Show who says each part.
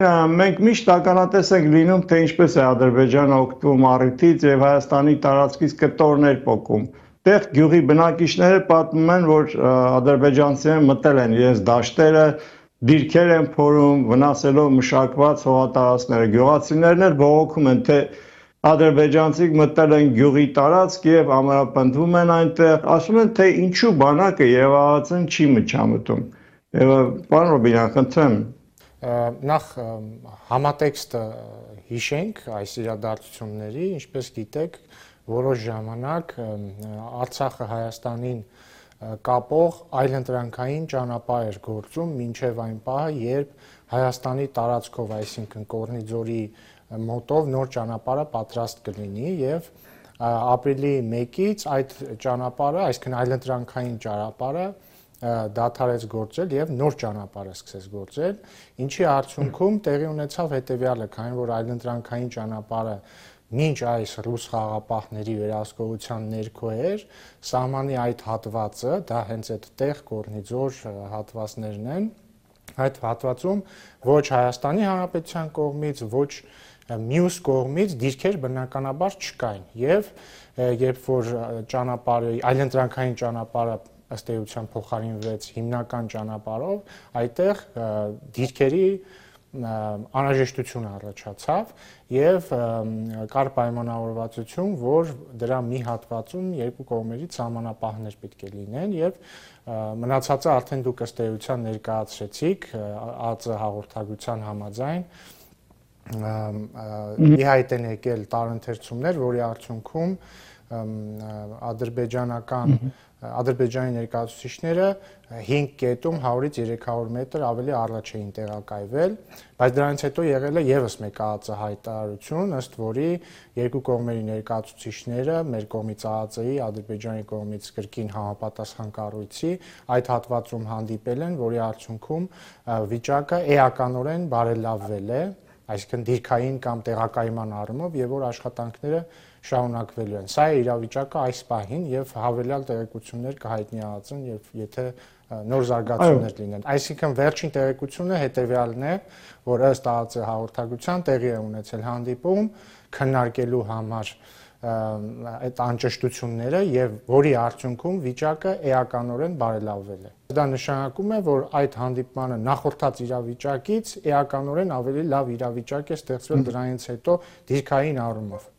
Speaker 1: Մենք միշտ ականատես ենք լինում, թե ինչպես է Ադրբեջանը օգտվում առիթից եւ Հայաստանի տարածքից կտորներ պոկում։ Տեղ գյուղի բնակիչները պատմում են, որ ադրբեջանցիները մտել են իրենց դաշտերը, դիրքեր են փորում, վնասելով մշակված հողատարածքները։ Գյուղացիներն էլ բողոքում են, թե ադրբեջանցիք մտել են գյուղի տարածք եւ ամրապնդվում են այնտեղ։ Ասում են, թե ինչու բանակը եւ ԱԱԾ-ն չի միջամտում։ Պարոն Ռոբինյան, խնդրեմ
Speaker 2: Նախ համատեքստը հիշենք այս իրադարձությունների, ինչպես գիտեք, որոշ ժամանակ Արցախը Հայաստանին կապող այլընտրանքային ճանապարհ էր գործում մինչև այն պահը, երբ Հայաստանի տարածքով, այսինքն Կորնիձորի մոտով նոր ճանապարհը պատրաստ կլինի եւ ապրիլի 1-ից այդ ճանապարհը, այսինքն այլընտրանքային ճանապարհը դադարեց գործել եւ նոր ճանապարհը սկսեց գործել, ինչի արդյունքում տեղի ունեցավ հետեւյալը, քանի որ այլընտրանքային ճանապարհը մինչ այս ռուս խաղապահների վերահսկողության ներքո էր, սահմանի այդ հատվածը, դա հենց այդ տեղ Կորնիձոր հատվածներն են, այդ հատվածում ոչ Հայաստանի Հանրապետության կողմից, ոչ մյուս կողմից դիրքեր բնականաբար չկային եւ երբ որ ճանապարհը այլընտրանքային ճանապարհը ըստ էության փոխարինվեց հիմնական ճանապարհով, այդտեղ դիրքերի անհրաժեշտություն առաջացավ եւ կար պայմանավորվածություն, որ դրա մի հատվածում երկու կողմերից սահմանապահներ պետք է լինեն եւ մնացածը արդեն դուք ըստ էության ներկայացրեցիք ԱԱԾ հաղորդագրության համաձայն իհայտ են եկել տարընթերցումներ, որի արդյունքում Ադրբեջանի ներկայացուցիչները 5 կետում 100-ից 300 մետր ավելի առաջ էին տեղակայվել, բայց դրանից հետո եղել է եւս մեկ ԱԱԾ հայտարարություն, ըստ որի երկու կողմերի ներկայացուցիչները մեր կողմից ԱԱԾ-ի, Ադրբեջանի կողմից կրկին համապատասխան կառույցի այդ հատվածում հանդիպել են, որի արդյունքում վիճակը էականորեն բարելավվել է, այսինքն դիրքային կամ տեղակայման առումով եւ որ աշխատանքները շարունակվելու են։ Սա է իրավիճակը այս պահին եւ հավելյալ տեղեկություններ կհայտնի ԱԱԾ-ն եւ եթե նոր զարգացումներ լինեն։ Այսինքն վերջին տեղեկությունը հետեւյալն է, որ ըստ ԱԱԾ հաղորդագրության տեղի է ունեցել հանդիպում քննարկելու համար այդ անճշտությունները եւ որի արդյունքում վիճակը էականորեն բարելավվել է։ Դա նշանակում է, որ այդ հանդիպմանը նախորդած իրավիճակից էականորեն ավելի լավ իրավիճակ է ստեղծվել դրանից հետո դիրքային առումով։